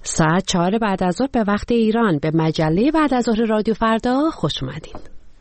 ساعت 4 بعد از ظهر به وقت ایران به مجله بعد از ظهر رادیو فردا خوش اومدین.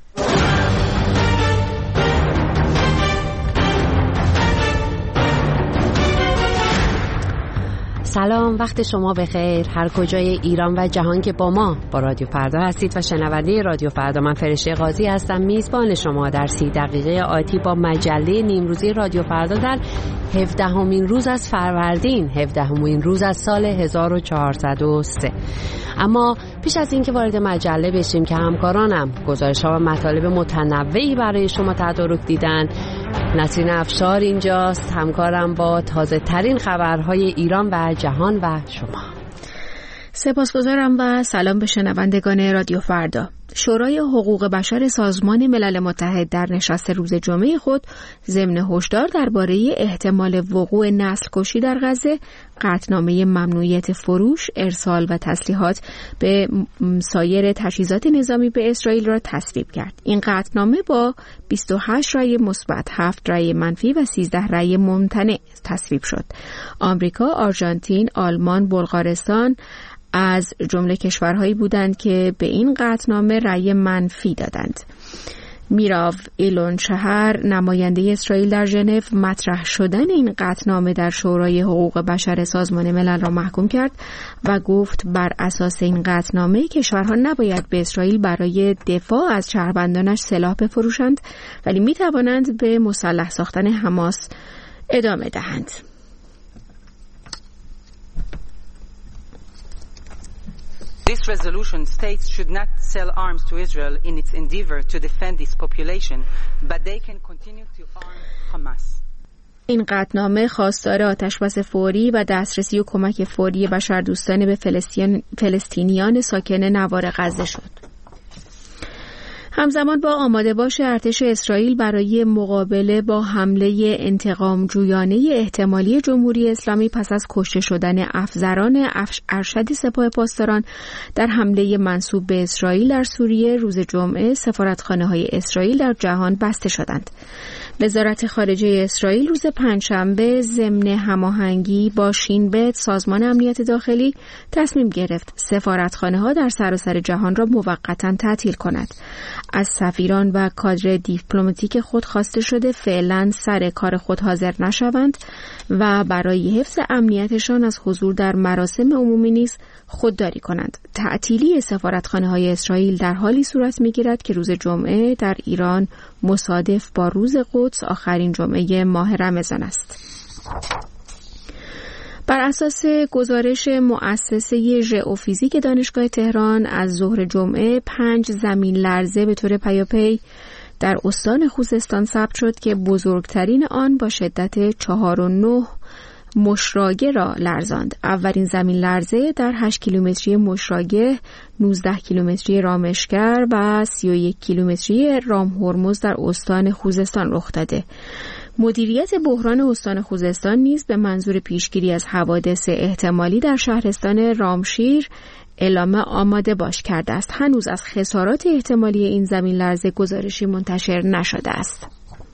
سلام، وقت شما بخیر هر کجای ایران و جهان که با ما با رادیو فردا هستید و شنونده رادیو فردا. من فرشته قاضی هستم، میزبان شما در 30 دقیقه آتی با مجله نیمروزی رادیو فردا در 17مین روز از فروردین، 17مین روز از سال 1403. اما پیش از اینکه وارد مجله بشیم که همکارانم گزارش‌ها و مطالب متنوعی برای شما تدارک دیدن، نسرین افشار اینجاست همکارم با تازه ترین خبرهای ایران و جهان و شما. سپاسگزارم و سلام به شنوندگان رادیو فردا. شورای حقوق بشر سازمان ملل متحد در نشست روز جمعه خود ضمن هشدار درباره احتمال وقوع نسل کشی در غزه قطعنامه ممنوعیت فروش، ارسال و تسلیحات به سایر تجهیزات نظامی به اسرائیل را تصویب کرد. این قطعنامه با 28 رأی مثبت، 7 رأی منفی و 13 رأی ممتنع تصویب شد. آمریکا، آرژانتین، آلمان، بلغارستان از جمله کشورهایی بودند که به این قطعنامه رأی منفی دادند. میراو ایلون شهر، نماینده اسرائیل در ژنو، مطرح شدن این قطعنامه در شورای حقوق بشر سازمان ملل را محکوم کرد و گفت بر اساس این قطعنامه کشورها نباید به اسرائیل برای دفاع از شهروندانش سلاح بفروشند، ولی می توانند به مسلح ساختن حماس ادامه دهند. This resolution states should not sell arms to Israel in its endeavor to defend its population, but they can continue to arm Hamas. این قطعنامه خواستار آتشبس فوری و دسترسی و کمک فوری بشردوستانه به فلسطینیان ساکن نوار غزه شد. همزمان با آماده باش ارتش اسرائیل برای مقابله با حمله انتقام جویانه احتمالی جمهوری اسلامی پس از کشته شدن افسران ارشد سپاه پاسداران در حمله منسوب به اسرائیل در سوریه، روز جمعه سفارتخانه‌های اسرائیل در جهان بسته شدند. وزارت خارجه اسرائیل روز پنجشنبه ضمن هماهنگی با شین بت، سازمان امنیت داخلی، تصمیم گرفت سفارتخانه‌ها در سراسر جهان را موقتاً تعطیل کند. از سفیران و کادر دیپلماتیک خود خواسته شده فعلاً سر کار خود حاضر نشوند و برای حفظ امنیتشان از حضور در مراسم عمومی نیز خودداری کنند. تعطیلی سفارتخانه‌های اسرائیل در حالی صورت می‌گیرد که روز جمعه در ایران مصادف با روز قدس آخرین جمعه ماه رمضان است. بر اساس گزارش مؤسسه ژئوفیزیک دانشگاه تهران از ظهر جمعه 5 زمین لرزه به طور پیاپی در استان خوزستان ثبت شد که بزرگترین آن با شدت 4.9 مشراگه را لرزاند. اولین زمین لرزه در 8 کیلومتری مشراگه، 19 کیلومتری رامشگر و 31 کیلومتری رام هرمز در استان خوزستان رخ داده. مدیریت بحران استان خوزستان نیز به منظور پیشگیری از حوادث احتمالی در شهرستان رامشیر اعلام آماده باش کرده است. هنوز از خسارات احتمالی این زمین لرزه گزارشی منتشر نشده است.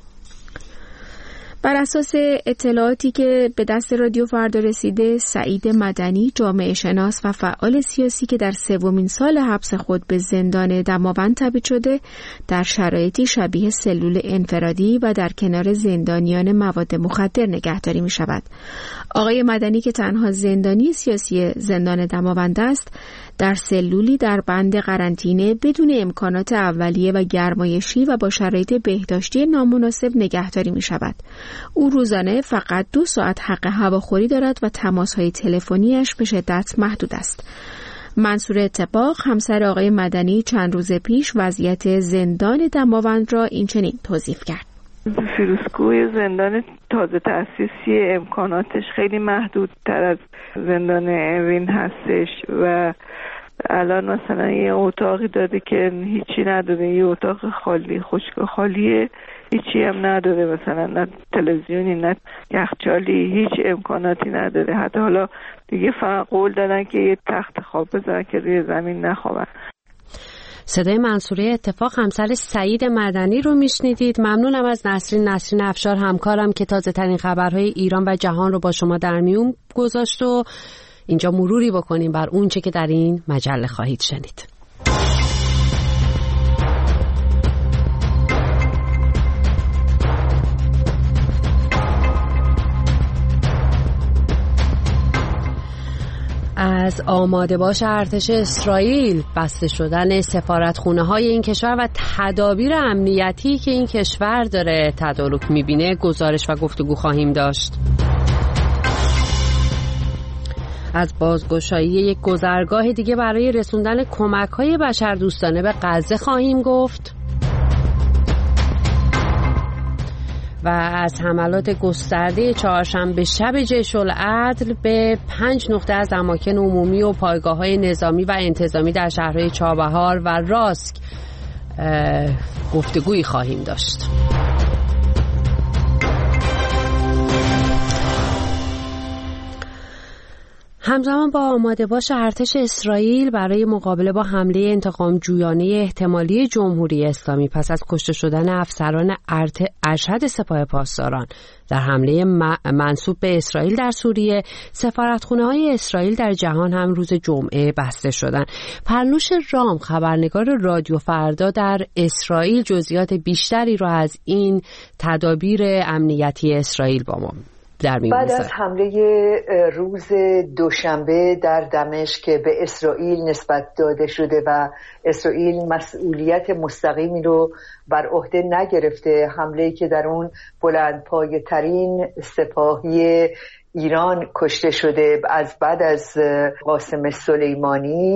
بر اساس اطلاعاتی که به دست رادیو فردا رسیده، سعید مدنی، جامعه شناس و فعال سیاسی که در 3مین سال حبس خود به زندان دماوند تبعید شده، در شرایطی شبیه سلول انفرادی و در کنار زندانیان مواد مخدر نگهداری می شود. آقای مدنی که تنها زندانی سیاسی زندان دماوند است، در سلولی در بند قرنطینه بدون امکانات اولیه و گرمایشی و با شرایط بهداشتی نامناسب نگهداری می شود. او روزانه فقط 2 ساعت حق هواخوری دارد و تماس‌های تلفنیش به شدت محدود است. منصور اتفاق، همسر آقای مدنی، چند روز پیش وضعیت زندان دماوند را اینچنین توصیف کرد. فیروزکوه زندان تازه تأسیسی امکاناتش خیلی محدودتر از زندان اوین هستش و الان مثلا یه اتاقی داده که هیچی نداره، یه اتاق خالی، خشک خالیه، هیچی هم نداره، مثلا نه تلویزیونی نه یخچالی، هیچ امکاناتی نداره. حتی حالا دیگه فقط قول دادن که یه تخت خواب بذارن که روی زمین نخوابن. صدای منصوره اتفاق همسر سعید مدنی رو میشنیدید. ممنونم از نسرین افشار همکارم که تازه ترین خبرهای ایران و جهان رو با شما در میون گذاشت و اینجا مروری بکنیم بر اون چه که در این مجله خواهید شنید. از آماده باش ارتش اسرائیل، بسته شدن سفارتخونه‌های این کشور و تدابیر امنیتی که این کشور داره تدارک می‌بینه گزارش و گفتگو خواهیم داشت. از بازگشایی یک گذرگاه دیگه برای رسوندن کمک‌های بشردوستانه به غزه خواهیم گفت. و از حملات گسترده چهارشنبه شب جیش العدل به 5 نقطه از اماکن عمومی و پایگاه‌های نظامی و انتظامی در شهرهای چابهار و راسک گفتگویی خواهیم داشت. همزمان با آماده باش ارتش اسرائیل برای مقابله با حمله انتقام جویانه احتمالی جمهوری اسلامی پس از کشته شدن افسران ارشد سپاه پاسداران در حمله منسوب به اسرائیل در سوریه، سفارتخانه‌های اسرائیل در جهان هم روز جمعه بسته شدند. پرنوش رام، خبرنگار رادیو فردا در اسرائیل، جزئیات بیشتری را از این تدابیر امنیتی اسرائیل با ما بعد از حمله روز دوشنبه در دمشق که به اسرائیل نسبت داده شده و اسرائیل مسئولیت مستقیمی رو بر عهده نگرفته، حمله‌ای که در اون بلندپایه‌ترین سپاهی ایران کشته شده از بعد از قاسم سلیمانی،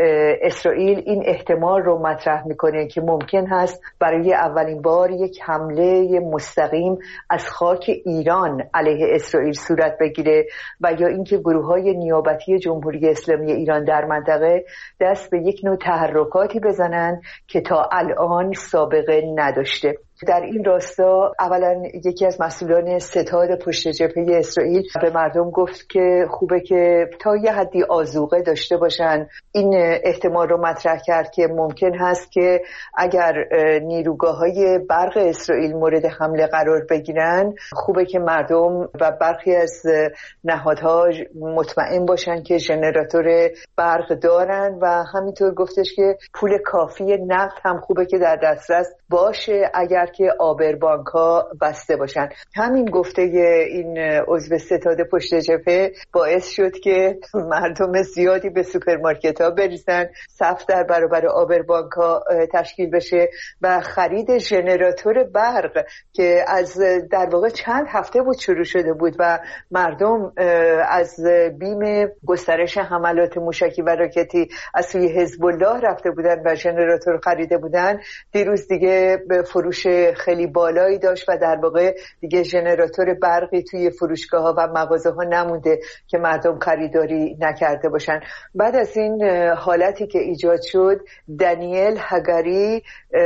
اسرائیل این احتمال رو مطرح میکنه که ممکن هست برای اولین بار یک حمله مستقیم از خاک ایران علیه اسرائیل صورت بگیره و یا اینکه گروه‌های نیابتی جمهوری اسلامی ایران در منطقه دست به یک نوع تحرکاتی بزنن که تا الان سابقه نداشته. در این راستا اولا یکی از مسئولان ستاد پشت جبهه اسرائیل به مردم گفت که خوبه که تا یه حدی آذوقه داشته باشن. این احتمال رو مطرح کرد که ممکن هست که اگر نیروگاه‌های برق اسرائیل مورد حمله قرار بگیرن، خوبه که مردم و برخی از نهادها مطمئن باشن که ژنراتور برق دارن و همینطور گفتش که پول کافی نقد هم خوبه که در دسترس باشه اگر که آبربانک‌ها بسته باشن. همین گفته این عضو ستاد پشت جبهه باعث شد که مردم زیادی به سوپرمارکت‌ها بریزن، صف در برابر آبربانک‌ها تشکیل بشه و خرید ژنراتور برق که از در واقع چند هفته بود شروع شده بود و مردم از بیم گسترش حملات موشکی و راکتی از سوی حزب الله رفته بودن و ژنراتور خریده بودن، دیروز دیگه به فروش خیلی بالایی داشت و در واقع دیگه ژنراتور برقی توی فروشگاه‌ها و مغازه‌ها نمونده که مردم خریداری نکرده باشن. بعد از این حالتی که ایجاد شد، دانیل هگاری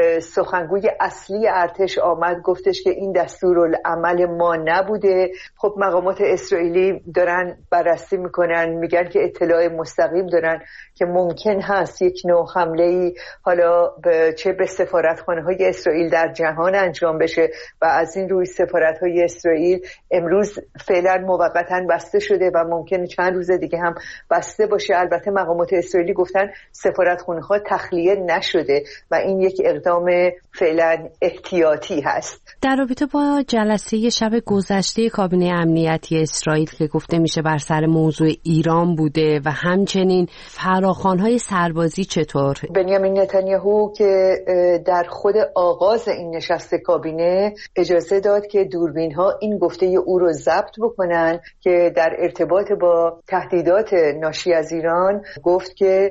سخنگوی اصلی ارتش آمد گفتش که این دستورالعمل ما نبوده. خب مقامات اسرائیلی دارن بررسی میکنن، میگن که اطلاع مستقیم دارن که ممکن هست یک نوع حمله‌ای حالا چه به سفارتخانه‌های اسرائیل در جهان انجام بشه و از این روی سفارت‌های اسرائیل امروز فعلا موقتاً بسته شده و ممکنه چند روز دیگه هم بسته باشه. البته مقامات اسرائیلی گفتن سفارتخانه‌ها تخلیه نشده و این یک اقدام فعلا احتیاطی هست. در رابطه با جلسه شب گذشته کابینه امنیتی اسرائیل که گفته میشه بر سر موضوع ایران بوده و همچنین فراخوان‌های سربازی، چطور؟ بنیامین نتانیاهو که در خود آغاز این نشست کابینه اجازه داد که دوربین‌ها این گفته او رو ضبط بکنن که در ارتباط با تهدیدات ناشی از ایران گفت که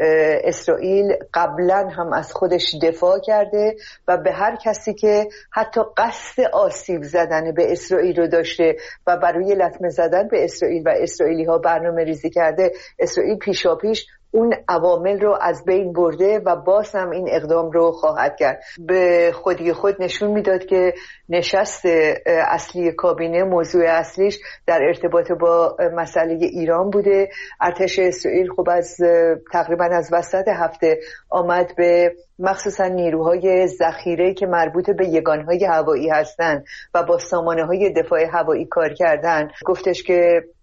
اسرائیل قبلا هم از خودش دفاع کرده و به هر کسی که حتی قصد آسیب زدن به اسرائیل رو داشته و برای لطمه زدن به اسرائیل و اسرائیلی ها برنامه ریزی کرده، اسرائیل پیشاپیش اون عوامل رو از بین برده و باز هم این اقدام رو خواهد کرد. به خودی خود نشون میداد که نشست اصلی کابینه موضوع اصلیش در ارتباط با مسئله ایران بوده. ارتش اسرائیل خب از تقریبا از وسط هفته آمد به مخصوصا نیروهای ذخیره‌ای که مربوط به یگانهای هوایی هستند و با سامانه‌های دفاع هوایی کار کردن، گفتش که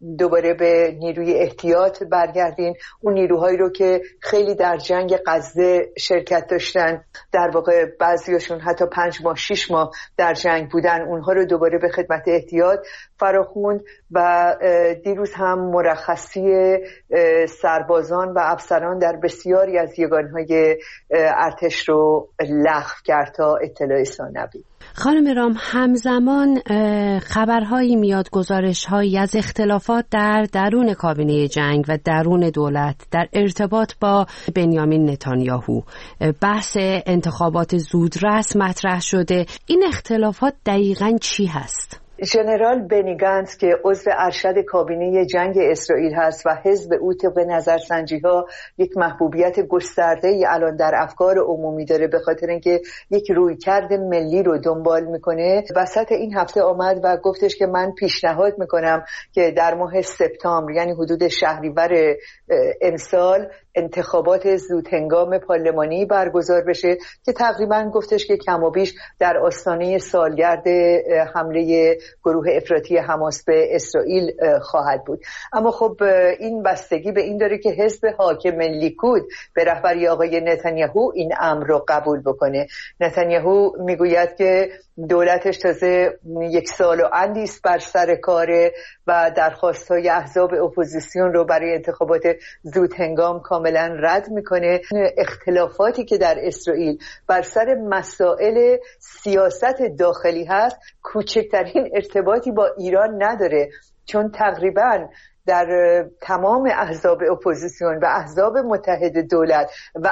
دوباره به نیروی احتیاط برگردین. اون نیروهایی رو که خیلی در جنگ غزه شرکت داشتن، در واقع بعضیاشون حتی 5 ماه 6 ماه در جنگ بودن، اونها رو دوباره به خدمت احتیاط فراخوند و دیروز هم مرخصی سربازان و افسران در بسیاری از یگانهای ارتش رو لغو کرد تا اطلاع ثانوی. خانم رام، همزمان خبرهایی میاد، گزارشهایی از اختلافات در درون کابینه جنگ و درون دولت در ارتباط با بنیامین نتانیاهو. بحث انتخابات زودرس مطرح شده. این اختلافات دقیقاً چی هست؟ ژنرال بنی گانتز که عضو ارشد کابینه جنگ اسرائیل هست و حزب او طبق نظرسنجی‌ها یک محبوبیت گسترده‌ای الان در افکار عمومی داره به خاطر اینکه یک رویکرد ملی رو دنبال میکنه، وسط این هفته آمد و گفتش که من پیشنهاد میکنم که در ماه سپتامبر، یعنی حدود شهریور امسال، انتخابات زودهنگام پارلمانی برگزار بشه که تقریبا گفتش که کم و بیش در آستانه سالگرد حمله گروه افراطی حماس به اسرائیل خواهد بود. اما خب این بستگی به این داره که حزب حاکم لیکود به رهبری آقای نتانیاهو این امر رو قبول بکنه. نتانیاهو میگوید که دولتش تازه 1 سال و اندی است بر سر کاره و درخواست‌های احزاب اپوزیسیون رو برای انتخابات زودهنگام کاملا رد میکنه. اختلافاتی که در اسرائیل بر سر مسائل سیاست داخلی هست کوچکترین ارتباطی با ایران نداره، چون تقریباً در تمام احزاب اپوزیسیون و احزاب متحد دولت و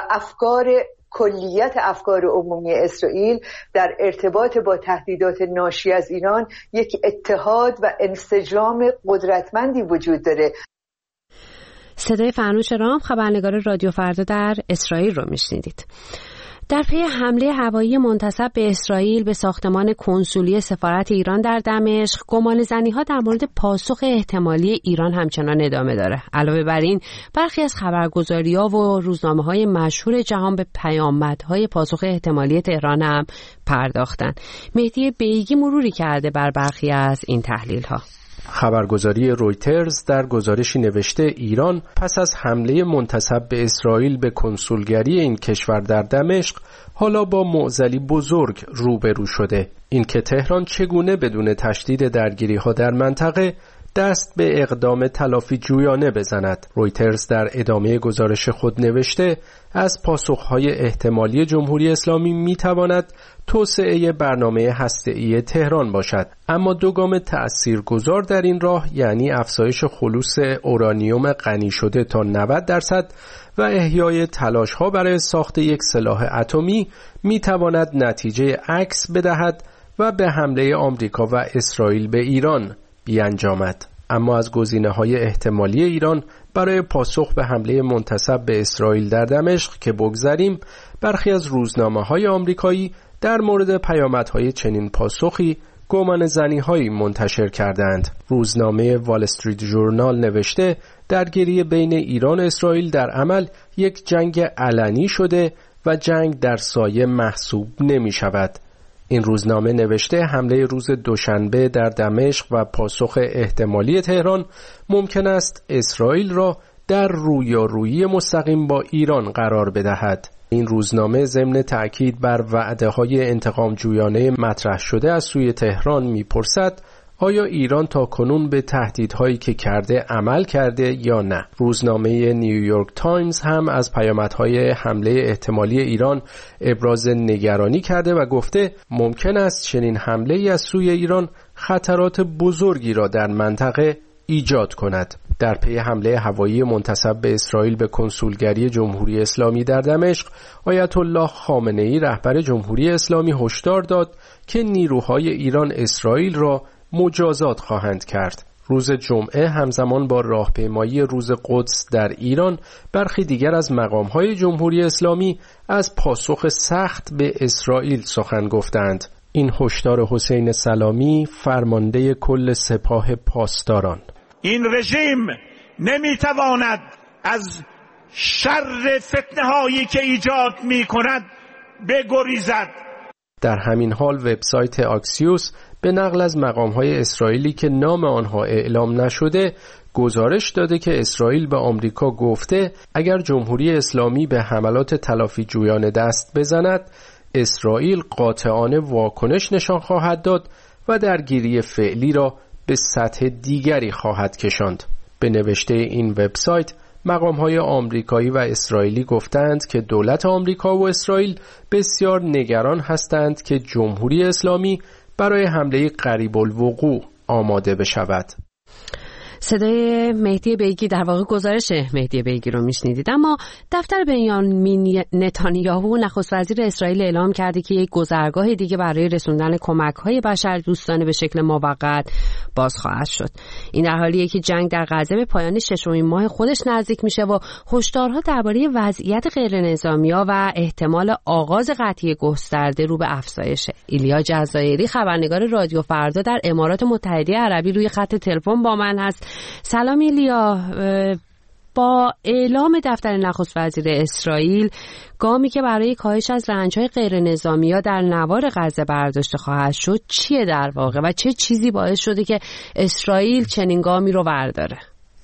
کلیت افکار عمومی اسرائیل در ارتباط با تهدیدات ناشی از ایران یک اتحاد و انسجام قدرتمندی وجود داره. صدای فرنوش رام، خبرنگار رادیو فردا در اسرائیل رو میشنیدید. در پی حمله هوایی منتسب به اسرائیل به ساختمان کنسولی سفارت ایران در دمشق، گمانه‌زنی‌ها در مورد پاسخ احتمالی ایران همچنان ادامه داره. علاوه بر این، برخی از خبرگزاری‌ها و روزنامه‌های مشهور جهان به پیامدهای پاسخ احتمالی تهران هم پرداختن. مهدی بیگی مروری کرده بر برخی از این تحلیل‌ها. خبرگزاری رویترز در گزارشی نوشته ایران پس از حمله منتسب به اسرائیل به کنسولگری این کشور در دمشق حالا با معضلی بزرگ روبرو شده. اینکه تهران چگونه بدون تشدید درگیری‌ها در منطقه دست به اقدام تلافی جویانه بزند. رویترز در ادامه گزارش خود نوشته از پاسخهای احتمالی جمهوری اسلامی میتواند توسعه برنامه هسته‌ای تهران باشد، اما دو گام تأثیرگذار در این راه، یعنی افزایش خلوص اورانیوم غنی شده تا 90% و احیای تلاش‌ها برای ساخت یک سلاح اتمی، میتواند نتیجه عکس بدهد و به حمله آمریکا و اسرائیل به ایران بیانجامد. اما از گزینه‌های احتمالی ایران برای پاسخ به حمله منتسب به اسرائیل در دمشق که بگذریم، برخی از روزنامه‌های آمریکایی در مورد پیامدهای چنین پاسخی گمانه‌زنی‌هایی منتشر کردند. روزنامه وال استریت ژورنال نوشته درگیری بین ایران و اسرائیل در عمل یک جنگ علنی شده و جنگ در سایه محسوب نمی‌شود. این روزنامه نوشته حمله روز دوشنبه در دمشق و پاسخ احتمالی تهران ممکن است اسرائیل را در رویارویی مستقیم با ایران قرار بدهد. این روزنامه ضمن تأکید بر وعده‌های انتقام جویانه مطرح شده از سوی تهران می‌پرسد آیا ایران تا کنون به تهدیدهایی که کرده عمل کرده یا نه. روزنامه نیویورک تایمز هم از پیامدهای حمله احتمالی ایران ابراز نگرانی کرده و گفته ممکن است چنین حمله‌ای از سوی ایران خطرات بزرگی را در منطقه ایجاد کند. در پی حمله هوایی منتسب به اسرائیل به کنسولگری جمهوری اسلامی در دمشق، آیت الله خامنه‌ای رهبر جمهوری اسلامی هشدار داد که نیروهای ایران اسرائیل را مجازات خواهند کرد. روز جمعه همزمان با راهپیمایی روز قدس در ایران، برخی دیگر از مقام‌های جمهوری اسلامی از پاسخ سخت به اسرائیل سخن گفتند. این هشدار حسین سلامی، فرمانده کل سپاه پاسداران: این رژیم نمیتواند از شر فتنه‌هایی که ایجاد می‌کند بگریزد. در همین حال وبسایت آکسیوس به نقل از مقام‌های اسرائیلی که نام آنها اعلام نشده گزارش داده که اسرائیل به آمریکا گفته اگر جمهوری اسلامی به حملات تلافی جویانه دست بزند، اسرائیل قاطعانه واکنش نشان خواهد داد و درگیری فعلی را به سطح دیگری خواهد کشاند. به نوشته این وبسایت، مقام‌های آمریکایی و اسرائیلی گفتند که دولت آمریکا و اسرائیل بسیار نگران هستند که جمهوری اسلامی برای حمله قریب الوقوع آماده بشود. صدای مهدی بیگی، در واقع گزارش مهدی بیگی رو میشنیدید. اما دفتر بنیامین نتانیاهو نخست وزیر اسرائیل اعلام کرده که یک گذرگاه دیگه برای رسوندن کمک‌های بشردوستانه به شکل موقت باز خواهد شد. این در حالیه که جنگ در غزه به پایان ششمین ماه خودش نزدیک میشه و هشدارها درباره وضعیت غیرنظامی‌ها و احتمال آغاز قطعی گسترده رو به افزایشه. ایلیا جزایری، خبرنگار رادیو فردا در امارات متحده عربی، روی خط تلفن با من هست. سلام ایلیا، با اعلام دفتر نخست وزیر اسرائیل گامی که برای کاهش از رنج‌های غیرنظامی‌ها در نوار غزه برداشته خواهد شد چیه در واقع و چه چیزی باعث شده که اسرائیل چنین گامی رو برداره؟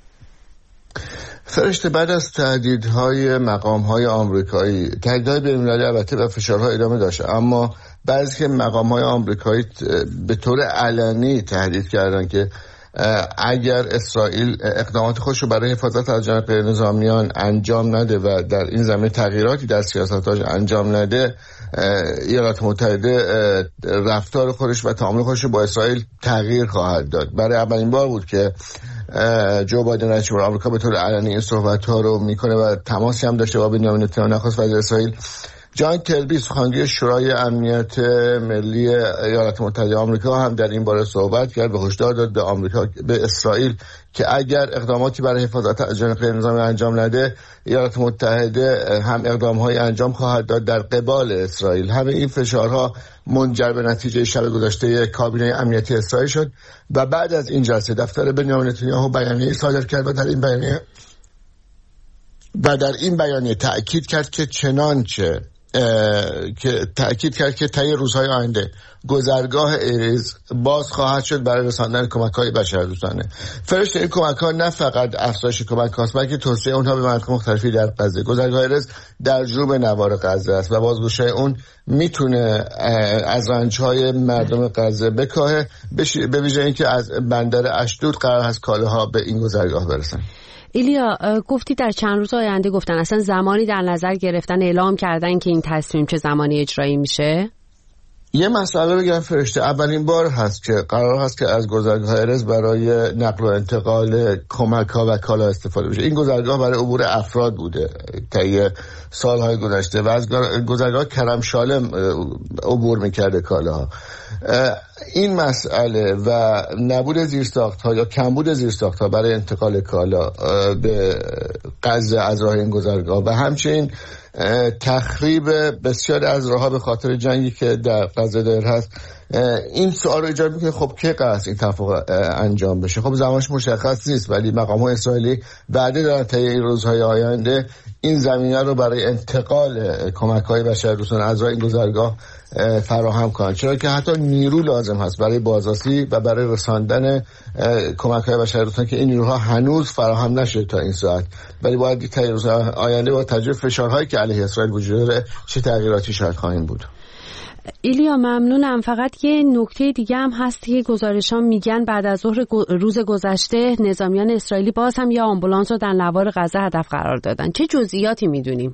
فرشته، بعد از تهدیدهای مقام‌های آمریکایی، تهدیدهای بین‌المللی البته و فشارها ادامه داشت، اما بعضی که مقام‌های آمریکایی به طور علنی تهدید کردن که اگر اسرائیل اقدامات خودش رو برای حفاظت از جان غیرنظامیان انجام نده و در این زمینه تغییراتی در سیاستاش انجام نده، ایالات متحده رفتار خودش و تعامل خودش رو با اسرائیل تغییر خواهد داد. برای اولین بار بود که جو بایدن رئیس جمهور آمریکا به طور علنی این صحبت‌ها رو میکنه و تماسی هم داشته با بنیامین نتانیاهو نخست وزیر اسرائیل. جان کربی، سخنگوی شورای امنیت ملی ایالات متحده آمریکا، هم در این باره صحبت کرد و هشدار داد به اسرائیل که اگر اقداماتی برای حفاظت از جان غیرنظامی انجام نده، ایالات متحده هم اقدام‌های انجام خواهد داد در قبال اسرائیل. همه این فشارها منجر به نتیجه شب گذشته کابینه امنیتی اسرائیل شد و بعد از این جلسه دفتر بنیامین نتانیاهو بیانیه صادر کرد و در این بیانیه تأکید کرد که طی روزهای آینده گذرگاه اریز باز خواهد شد برای رساندن کمک‌های بشردوستانه. فرشته، این کمک‌ها نه فقط افزایش کمک هاست، بلکه توسعه اونها به مناطق مختلفی در غزه. گذرگاه اریز در جنوب نوار غزه است و بازگشایی اون میتونه از رنج‌های مردم غزه بکاهه، به ویژه اینکه از بندر اشدود قرار هست کالاها به این گذرگاه برسن. ایلیا، گفتی در چند روز آینده، گفتن اصلا زمانی در نظر گرفتن، اعلام کردن که این تصمیم چه زمانی اجرایی میشه؟ یه مسئله بگم فرشته، اولین بار هست که قرار هست که از گذرگاه ارز برای نقل و انتقال کمک‌ها و کالا استفاده بشه. این گذرگاه برای عبور افراد بوده طی سالهای گذشته و از گذرگاه کرم شالم عبور میکرده کالاها. این مسئله و نبود زیرساخت‌ها یا کمبود زیرساخت‌ها برای انتقال کالا به غزه از راه این گذرگاه و همچنین تخریب بسیار از راه‌ها به خاطر جنگی که در غزه دایر هست، این سوال رو ایجاد میکنه خب کی قرار است این توافق انجام بشه؟ خب زمانش مشخص نیست، ولی مقام‌های اسرائیلی وعده دارن طی این روزهای آینده این زمینه رو برای انتقال کمک‌های بشردوستانه از راه این گذرگاه فراهم کنند، چرا که حتی نیرو لازم هست برای بازرسی و برای رساندن کمک‌های بشردوستانه که این نیروها هنوز فراهم نشده تا این ساعت، ولی باید طی روزهای آینده با توجه فشارهایی که علیه اسرائیل وجود داره چه تغییراتی شاید خواهیم بود. ایلیا ممنونم. فقط یه نکته دیگه هم هست که گزارشان میگن بعد از ظهر روز گذشته نظامیان اسرائیلی باز هم یه آمبولانس رو در نوار غزه هدف قرار دادن. چه جزئیاتی میدونیم؟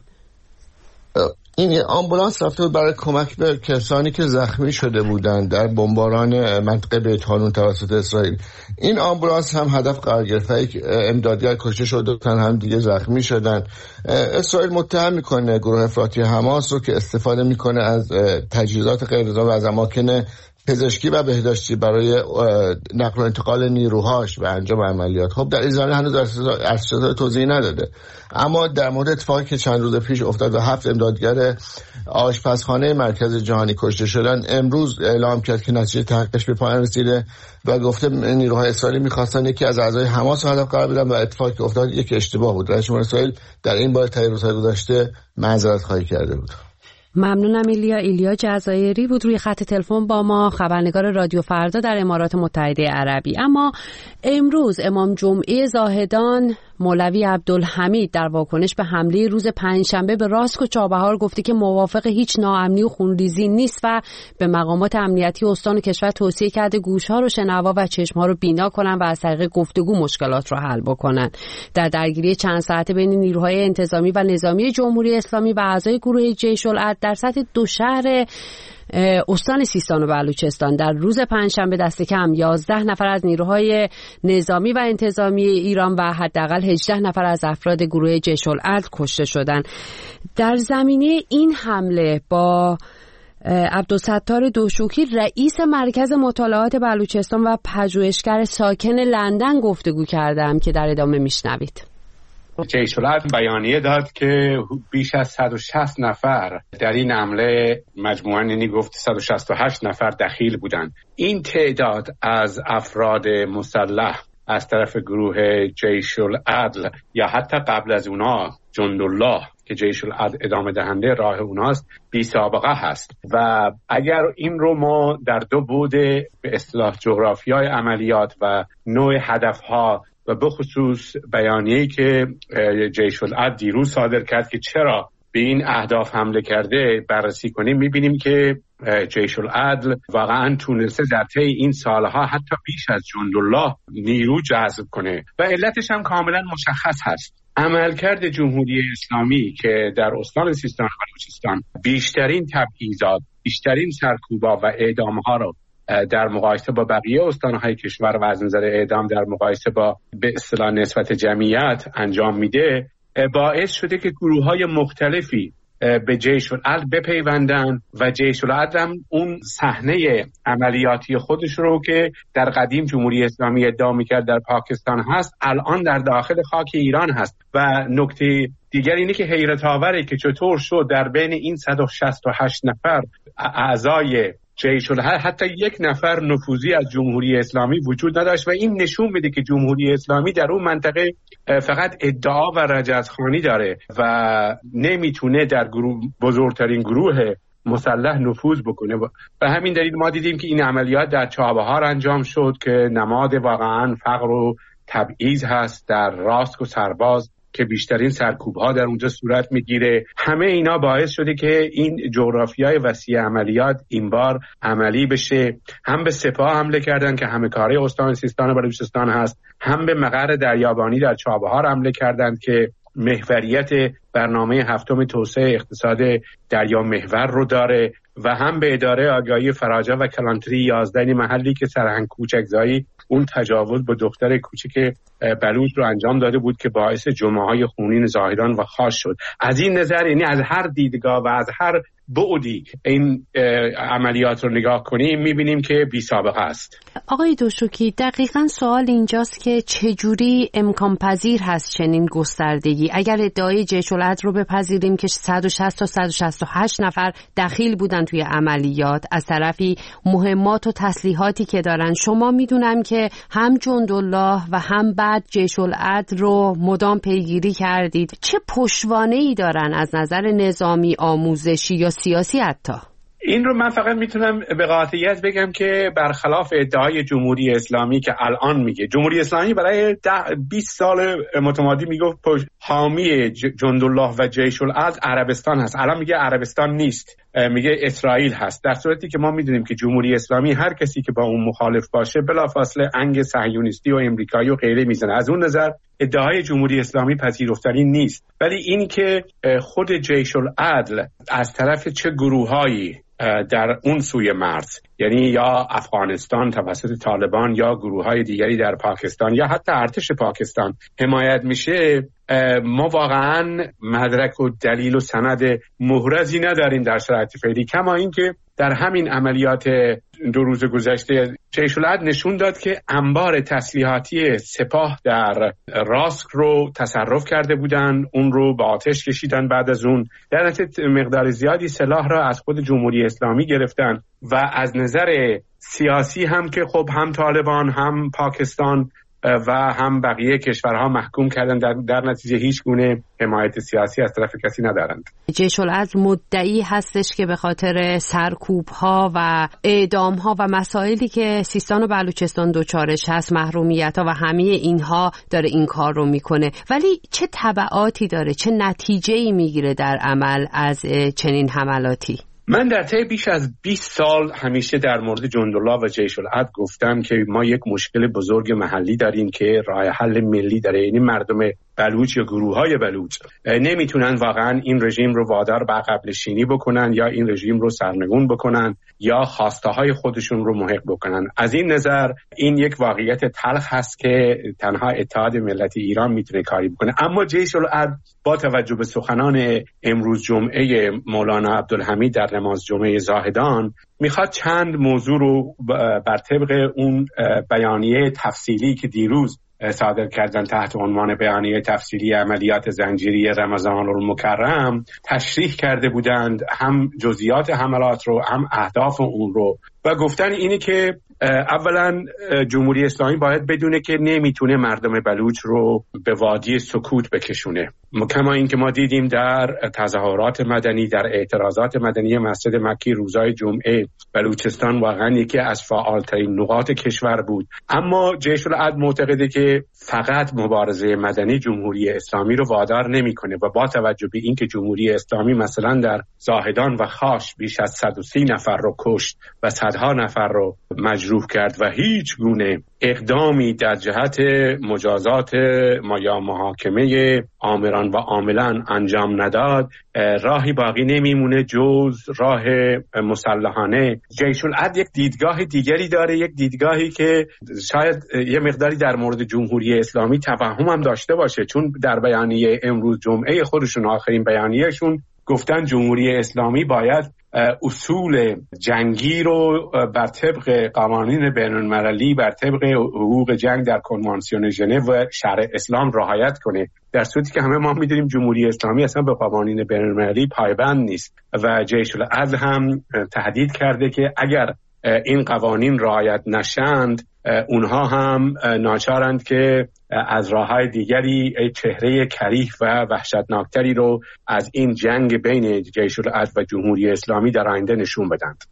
این آمبولانس رفته برای کمک به کسانی که زخمی شده بودند در بمباران منطقه بیت حانون توسط اسرائیل. این آمبولانس هم هدف قرار گرفت، یک امدادگر کشته شد و هم دیگه زخمی شدن. اسرائیل متهم میکنه گروه افراطی حماس رو که استفاده میکنه از تجهیزات غیرنظامی و از اماکن پزشکی و بهداشتی برای نقل و انتقال نیروهاش و انجام عملیات. خب در این زمینه هنوز ارشد توضیحی نداده، اما در مورد اتفاقی که چند روز پیش افتاد و 7 امدادگر آشپزخانه مرکز جهانی کشته شدن، امروز اعلام کرد که نتیجه تحقیقش به پایان رسیده و گفته نیروهای اسرائیلی می‌خواستن یکی از اعضای حماس رو هدف قرار بدن و اتفاقی که افتاد یک اشتباه بود. رئیس جمهور اسرائیل در این باره طی روزهای گذشته معذرت خواهی کرده بود. ممنونم. ایلیا جزایری بود روی خط تلفن با ما، خبرنگار رادیو فردا در امارات متحده عربی. اما امروز امام جمعه زاهدان مولوی عبدالحمید در واکنش به حمله روز پنجشنبه به راسک و چابهار گفته که موافق هیچ ناامنی و خونریزی نیست و به مقامات امنیتی استان و کشور توصیه کرده گوشها رو شنوا و چشمها رو بینا کنن و از طریق گفتگو مشکلات رو حل بکنن. در درگیری چند ساعته بین نیروهای انتظامی و نظامی جمهوری اسلامی و اعضای گروه جیش العدل در سطح دو شهر استان سیستان و بلوچستان در روز پنجشنبه دست کم 11 نفر از نیروهای نظامی و انتظامی ایران و حداقل 18 نفر از افراد گروه جیش العدل کشته شدند. در زمینه این حمله با عبدالستار دوشوکی رئیس مرکز مطالعات بلوچستان و پژوهشگر ساکن لندن گفتگو کردم که در ادامه میشنوید. جیش العدل بیانیه داد که بیش از 160 نفر در این حمله مجموعاً یعنی گفت 168 نفر دخیل بودند. این تعداد از افراد مسلح از طرف گروه جیش العدل یا حتی قبل از اونا جندالله که جیش العدل ادامه دهنده راه اوناست بی سابقه هست و اگر این رو ما در دو بعد به اصطلاح جغرافیای عملیات و نوع هدفها و به خصوص بیانیه‌ای که جیش العدل دیروز صادر کرد که چرا به این اهداف حمله کرده بررسی کنیم، می‌بینیم که جیش العدل واقعاً تونسته در طی این سالها حتی بیش از جندالله نیرو جذب کنه و علتش هم کاملاً مشخص هست. عملکرد جمهوری اسلامی که در استان سیستان و بلوچستان بیشترین تبعیضات، بیشترین سرکوب‌ها و اعدام‌ها رو در مقایسه با بقیه استان‌های کشور و از نظر اعدام در مقایسه با به اصطلاح نسبت جمعیت انجام میده، باعث شده که گروه‌های مختلفی به جیش العدل بپیوندن و جیش العدل هم اون صحنه عملیاتی خودش رو که در قدیم جمهوری اسلامی ادعا می‌کرد در پاکستان هست، الان در داخل خاک ایران هست. و نکته دیگر اینه که حیرت آوره که چطور شد در بین این 168 نفر اعضای جیش العدل حتی یک نفر نفوذی از جمهوری اسلامی وجود نداشت و این نشون میده که جمهوری اسلامی در اون منطقه فقط ادعا و رجزخوانی داره و نمیتونه در بزرگترین گروه مسلح نفوذ بکنه. و همین دلیل ما دیدیم که این عملیات در چابهار انجام شد که نماد واقعا فقر و تبعیض هست در راسک و سرباز که بیشترین سرکوب‌ها در اونجا صورت میگیره. همه اینا باعث شده که این جغرافیای وسیع عملیات این بار عملی بشه. هم به سپاه حمله کردن که همه کاره استان سیستان و بلوچستان هست، هم به مقر دریابانی در چابهار حمله کردند که محوریت برنامه هفتم توسعه اقتصاد دریا محور رو داره و هم به اداره آگاهی فراجا و کلانتری 11 محلی که سرهنگ کوچکزایی اون تجاوز به دختر کوچک بلوچ رو انجام داده بود که باعث جمعه‌های خونین زاهدان و خاص شد. از این نظر یعنی از هر دیدگاه و از هر بعدی این عملیات رو نگاه کنیم میبینیم که بی سابقه است. آقای دوشوکی، دقیقاً سوال اینجاست که چجوری امکان پذیر هست چنین گستردگی؟ اگر ادعای جیش العدل رو بپذیریم که 160 تا 168 نفر دخیل بودن توی عملیات، از طرفی مهمات و تسلیحاتی که دارن، شما میدونم که هم جندالله و هم بعد جیش العدل رو مدام پیگیری کردید، چه پشتوانه‌ای دارن از نظر نظامی، آموزشی یا سیاسی حتی؟ این رو من فقط میتونم به قاطعیت بگم که برخلاف ادعای جمهوری اسلامی که الان میگه، جمهوری اسلامی برای 20 سال متمادی میگفت حامی جندالله و جیش العدل عربستان هست، الان میگه عربستان نیست، میگه اسرائیل هست، در صورتی که ما میدونیم که جمهوری اسلامی هر کسی که با اون مخالف باشه بلافاصله انگ صهیونیستی و امریکایی و غیره میزنه. از اون نظر ادعای جمهوری اسلامی پذیرفتنی نیست. ولی این که خود جیش العدل از طرف چه گروهایی در اون سوی مرز، یعنی یا افغانستان توسط طالبان یا گروه‌های دیگری در پاکستان یا حتی ارتش پاکستان حمایت میشه، ما واقعا مدرک و دلیل و سند محرزی نداریم در شرایط فعلی. کما اینکه در همین عملیات 2 روز گذشته جیش العدل نشون داد که انبار تسلیحاتی سپاه در راسک رو تصرف کرده بودن، اون رو به آتش کشیدن، بعد از اون در نتیجه مقدار زیادی سلاح را از خود جمهوری اسلامی گرفتن و از نظر سیاسی هم که خب هم طالبان هم پاکستان و هم بقیه کشورها محکوم کردن، در نتیجه هیچ گونه حمایت سیاسی از طرف کسی ندارند. جیش العدل مدعی هستش که به خاطر سرکوب‌ها و اعدام‌ها و مسائلی که سیستان و بلوچستان دوچارش هست، محرومیت‌ها و همه اینها داره این کار رو میکنه. ولی چه تبعاتی داره، چه نتیجه‌ای میگیره در عمل از چنین حملاتی؟ من در طی بیش از 20 سال همیشه در مورد جندالله و جیش العدل گفتم که ما یک مشکل بزرگ محلی داریم که راه حل ملی داره. یعنی مردم بلوچ یا گروه‌های بلوچ نمیتونن واقعا این رژیم رو وادار به عقب نشینی بکنن یا این رژیم رو سرنگون بکنن یا خواسته‌های خودشون رو محق بکنن. از این نظر این یک واقعیت تلخ هست که تنها اتحاد ملت ایران میتونه کاری بکنه. اما جیش العدل با توجه به سخنان امروز جمعه مولانا عبدالحمید در نماز جمعه زاهدان میخواد چند موضوع رو بر طبق اون بیانیه تفصیلی که دیروز صادر کردن تحت عنوان بیانیه تفصیلی عملیات زنجیری رمضان المکرم تشریح کرده بودند، هم جزئیات حملات رو هم اهداف اون رو، و گفتن اینی که اولا جمهوری اسلامی باید بدونه که نمیتونه مردم بلوچ رو به وادی سکوت بکشونه. کما این که ما دیدیم در تظاهرات مدنی، در اعتراضات مدنی مسجد مکی روزهای جمعه، بلوچستان واقعا یکی از فعالترین نقاط کشور بود. اما جیش العدل معتقده که فقط مبارزه مدنی جمهوری اسلامی رو وادار نمیکنه و با توجه به اینکه جمهوری اسلامی مثلا در زاهدان و خاش بیش از 130 نفر رو کشت و صدها نفر رو مجروح کرد و هیچ گونه اقدامی در جهت مجازات یا محاکمه آمران و عاملان انجام نداد، راهی باقی نمیمونه جز راه مسلحانه. جیش العدل یک دیدگاه دیگری داره، یک دیدگاهی که شاید یه مقداری در مورد جمهوری اسلامی توهم هم داشته باشه، چون در بیانیه امروز جمعه خودشون، آخرین بیانیهشون، گفتن جمهوری اسلامی باید اصول جنگی رو بر طبق قوانین بین‌المللی، بر طبق حقوق جنگ در کنوانسیون ژنو و شرع اسلام رعایت کنه، در صورتی که همه ما می‌دونیم جمهوری اسلامی اصلا به قوانین بین‌المللی پایبند نیست. و جیش العدل هم تهدید کرده که اگر این قوانین رعایت نشند اونها هم ناچارند که از راه‌های دیگری چهره کریه و وحشتناکتری رو از این جنگ بین جیش العدل و جمهوری اسلامی در آینده نشون بدند.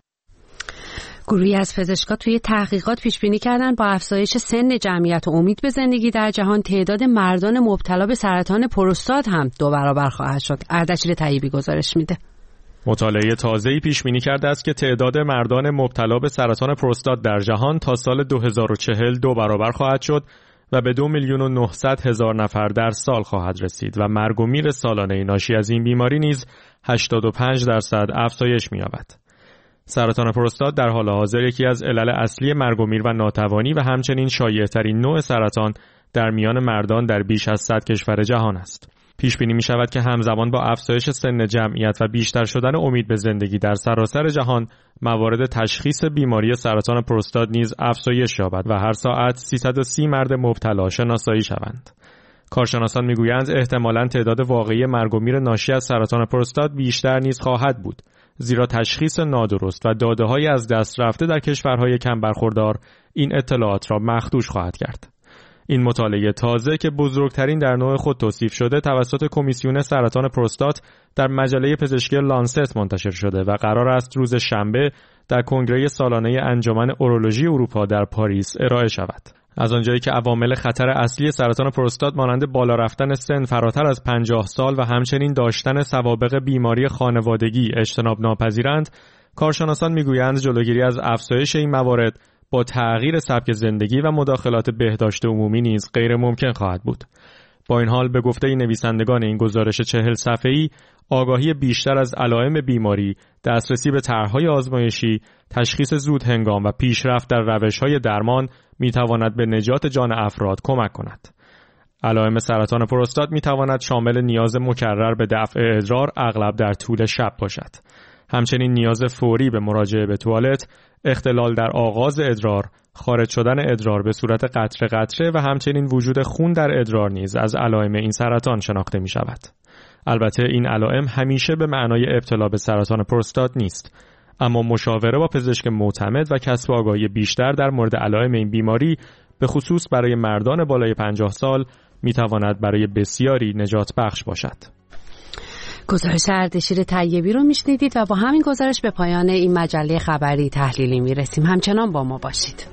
گروهی از پزشکان توی تحقیقات پیش بینی کردن با افزایش سن جمعیت و امید به زندگی در جهان، تعداد مردان مبتلا به سرطان پروستات هم 2 برابر خواهد شد. اردشیر طیبی گزارش میده. مطالعه تازه‌ای پیش بینی کرده است که تعداد مردان مبتلا به سرطان پروستات در جهان تا سال 2040 2 برابر خواهد شد و به 2,900,000 نفر در سال خواهد رسید و مرگ و میر سالانه ناشی از این بیماری نیز 85% افزایش می‌یابد. سرطان پروستات در حال حاضر یکی از علل اصلی مرگ و میر و ناتوانی و همچنین شایع‌ترین نوع سرطان در میان مردان در بیش از 100 کشور جهان است. پیش بینی می شود که همزمان با افزایش سن جمعیت و بیشتر شدن امید به زندگی در سراسر جهان، موارد تشخیص بیماری سرطان پروستات نیز افزایش یابد و هر ساعت 330 مرد مبتلا شناسایی شوند. کارشناسان میگویند احتمالاً تعداد واقعی مرگ و میر ناشی از سرطان پروستات بیشتر نیز خواهد بود، زیرا تشخیص نادرست و داده‌های از دست رفته در کشورهای کم برخوردار این اطلاعات را مخدوش خواهد کرد. این مطالعه تازه که بزرگترین در نوع خود توصیف شده توسط کمیسیون سرطان پروستات در مجله پزشکی لانست منتشر شده و قرار است روز شنبه در کنگره سالانه انجمن اورولوژی اروپا در پاریس ارائه شود. از آنجایی که عوامل خطر اصلی سرطان پروستات مانند بالا رفتن سن فراتر از 50 سال و همچنین داشتن سوابق بیماری خانوادگی اجتناب ناپذیرند، کارشناسان میگویند جلوگیری از افزایش این موارد با تغییر سبک زندگی و مداخلات بهداشت عمومی نیز غیر ممکن خواهد بود. با این حال به گفته نویسندگان این گزارش 40 صفحه‌ای، آگاهی بیشتر از علائم بیماری، دسترسی به طرح‌های آزمایشی، تشخیص زود هنگام و پیشرفت در روش‌های درمان می‌تواند به نجات جان افراد کمک کند. علائم سرطان پروستات می‌تواند شامل نیاز مکرر به دفع ادرار اغلب در طول شب باشد. همچنین نیاز فوری به مراجعه به توالت، اختلال در آغاز ادرار، خارج شدن ادرار به صورت قطره قطره و همچنین وجود خون در ادرار نیز از علائم این سرطان شناخته می شود. البته این علائم همیشه به معنای ابتلا به سرطان پروستات نیست. اما مشاوره با پزشک معتمد و کسب آگاهی بیشتر در مورد علائم این بیماری به خصوص برای مردان بالای 50 سال میتواند برای بسیاری نجات بخش باشد. گزارش اردشیر طیبی رو میشنیدید و با همین گزارش به پایان این مجله خبری تحلیلی میرسیم. همچنان با ما باشید.